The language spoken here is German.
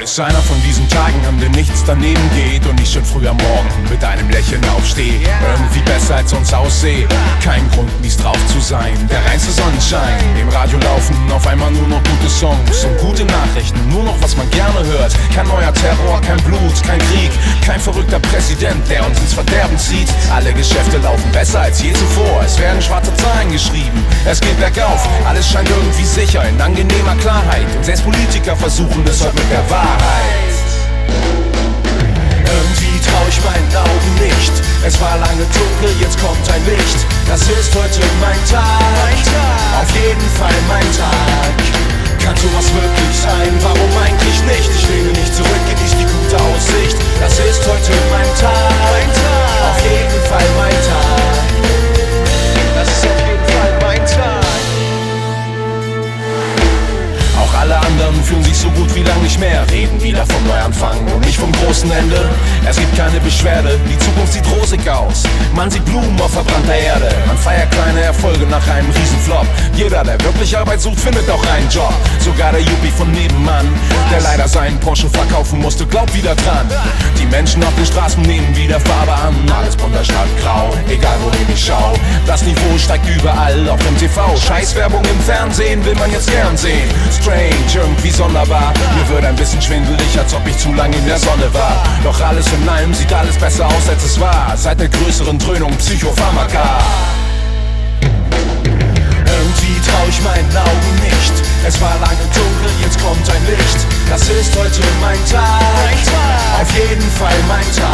ist einer von diesen Tagen, an denen nichts daneben geht und ich schon früh am Morgen mit einem Lächeln aufstehe. Irgendwie besser als sonst aussehe. Kein Grund, mies drauf zu sein. Der reinste Sonnenschein. Im Radio laufen auf einmal nur noch gute Songs und gute Nachrichten. Nur noch, was man gerne hört. Kein neuer Terror, kein Blut, kein Krieg. Kein verrückter Präsident, der uns ins Verderben zieht. Alle Geschäfte laufen besser als je zuvor. Es werden schwarze Zahlen geschrieben. Es geht bergauf. Alles scheint irgendwie sicher, in angenehmer Klarheit. Und selbst Politiker versuchen es heute mit der Wahrheit. Irgendwie trau ich meinen Augen nicht. Es war lange dunkel, jetzt kommt ein Licht. Das ist heute mein Tag. Auf jeden Fall mein Tag. Kann sowas wirklich sein? Warum eigentlich nicht? Ich lehne nicht zurück, genieß die gute Aussicht. Das ist heute mein Tag. Auf jeden Fall mein Tag. Das ist auf jeden Fall mein Tag. Auch alle anderen fühlen sich so gut wie lang nicht mehr. Reden wieder vom Neuanfang und nicht vom großen Ende. Es gibt keine Beschwerde, die Zukunft sieht rosig aus. Man sieht Blumen auf verbrannter Erde. Man feiert kleine Erfolge nach einem Riesenflop. Jeder, der wirklich Arbeit sucht, findet auch einen Job. Sogar der Yuppie von nebenan, der leider seinen Porsche verkaufen musste, glaubt wieder dran. Die Menschen auf den Straßen nehmen wieder Farbe an. Alles bunter statt grau, egal wohin ich schau. Das Niveau steigt überall, auch im TV. Scheißwerbung im Fernsehen will man jetzt gern sehen. Strange, irgendwie sonderbar. Mir wird ein bisschen schwindelig, als ob ich zu lange in der Sonne war. Doch alles in allem sieht alles besser aus, als es war. Seit der größeren Dröhnung Psychopharmaka. Irgendwie trau ich meinen Augen nicht. Es war lange dunkel, jetzt kommt ein Licht. Das ist heute mein Tag. Auf jeden Fall mein Tag.